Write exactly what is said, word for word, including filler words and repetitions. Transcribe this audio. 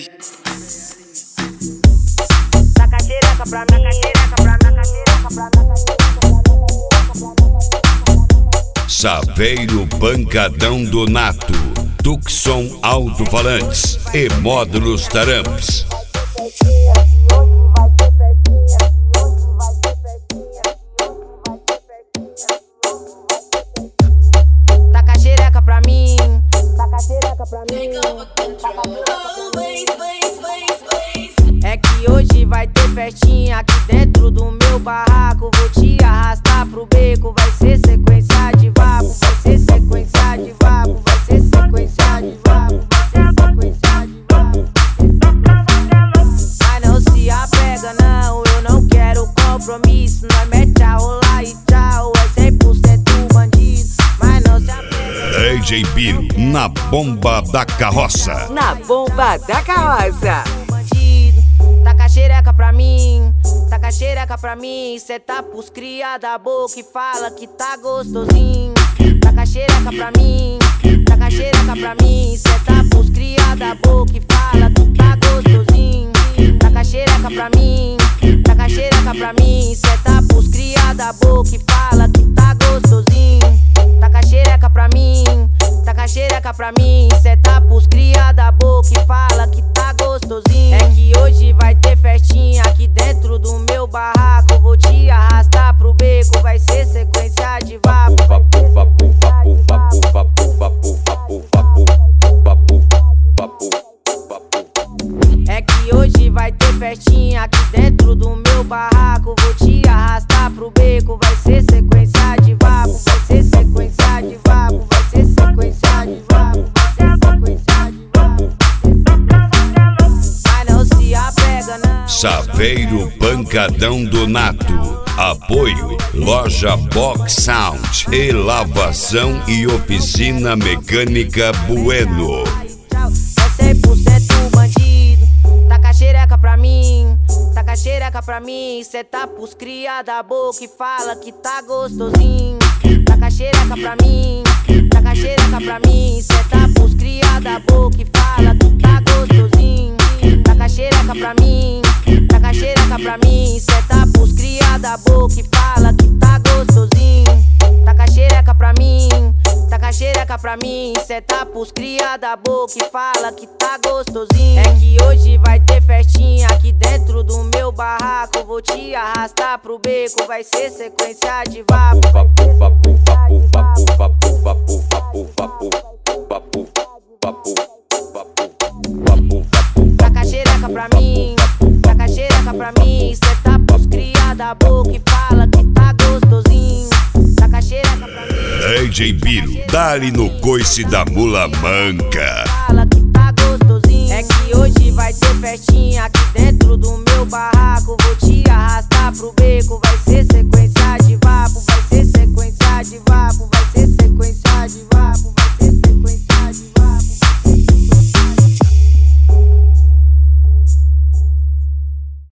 eles. Taca xereca pra mim, xereca pra mim, xereca pra mim. Saveiro Pancadão do Nato, Tucson Alto-Falantes e Módulos Taramps. Taca xereca pra mim, taca xereca pra mim. É que hoje vai ter festinha aqui dentro do meu barraco. Vou te arrastar pro beco, vai ser sequência de vapo, vai ser sequência de vapo, vai ser sequência de vapo, vai ser sequência de vapo. Mas não se apega não, eu não quero compromisso. Nós mete a rolar e tchau, é cem por cento bandido. Mas não se apega. D J Biro na bomba da carroça. Na bomba da carroça. Taca xereca pra mim, taca xereca pra mim. Cê tá pros cria da boca e fala que tá gostosinho. Taca xereca pra mim, taca xereca pra mim. Cê tá pros cria da boca e fala que tá gostosinho. Taca xereca pra mim, taca xereca pra mim. Cê tá pros cria da boca e fala que tá gostosinho. Taca xereca pra mim, taca xereca pra mim. Cê tá pros cria da boca e fala que tá gostosinho. É que hoje vai ter festinha aqui dentro do meu barraco. Vou te arrastar pro beco, vai ser sequência de vapo. É que hoje vai ter festinha aqui dentro do meu barraco. Vou te arrastar pro beco, vai ser sequência de vapo, vai ser sequência de vapo, vai ser sequência de vapo, vai ser sequência de vapo. Mas não se apega não. Saveiro Pancadão do Nato. Apoio Loja Box Sound e Lavação e Oficina Mecânica Bueno. É cem por cento bandido. Taca xereca pra mim, taca xereca pra mim. Cê tá pros cria da boca e fala que tá gostosinho. Taca xereca pra mim, taca xereca pra mim. Cê tá pros cria da boca e fala que tá gostosinho. Taca xereca pra mim, taca xereca pra mim. Cê tá pros cria da boca e fala que tá gostosinho. Taca xereca pra mim, taca xereca pra mim. Cê tá pros cria da boca e fala que tá gostosinho. É que hoje vai ter festinha aqui dentro do meu barraco. Vou te arrastar pro beco, vai ser sequência de vapo. Taca xereca pra mim, taca xereca pra mim. Cê tá pros cria da boca e fala que tá gostosinho. Taca xereca pra mim. D J Biro, dá-lhe no coice da mula manca. Fala que tá gostosinho. É que hoje vai ter festinha aqui dentro